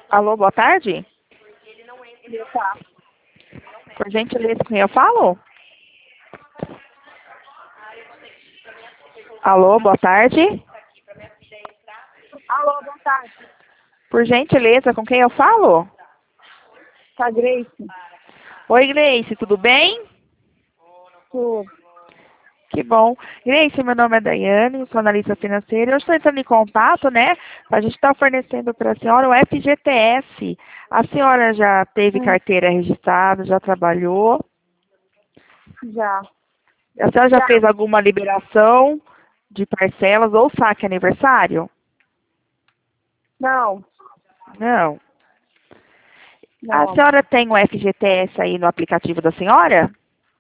Alô, boa tarde. Tá. Por gentileza, com quem eu falo? Alô, boa tarde. Alô, boa tarde. Por gentileza, com quem eu falo? Tá, Grace? Oi, Grace, tudo bem? Tudo. Que bom. Grace, meu nome é Daiane, sou analista financeira. Eu estou entrando em contato, né? A gente está fornecendo para a senhora o FGTS. A senhora já teve carteira registrada, já trabalhou? Já. A senhora já Já. fez alguma liberação de parcelas ou saque aniversário? Não. Não. A Não. senhora tem o FGTS aí no aplicativo da senhora?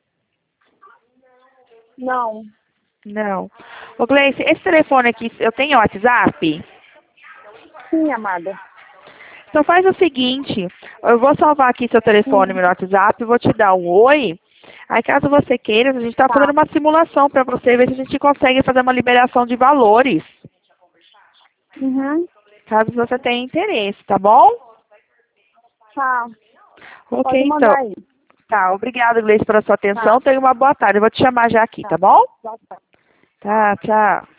Não. Não. Ô, Gleice, esse telefone aqui, eu tenho WhatsApp? Sim, amada. Então faz o seguinte, eu vou salvar aqui seu telefone no WhatsApp, vou te dar um oi. Aí caso você queira, a gente está Tá. fazendo uma simulação para você ver se a gente consegue fazer uma liberação de valores. Uhum. Caso você tenha interesse, tá bom? Tá. Ok, Pode então. mandar aí. Tá, obrigada, Gleice, pela sua atenção. Tá. Tenha uma boa tarde. Eu vou te chamar já aqui, tá bom? Tá. Tá, tchau.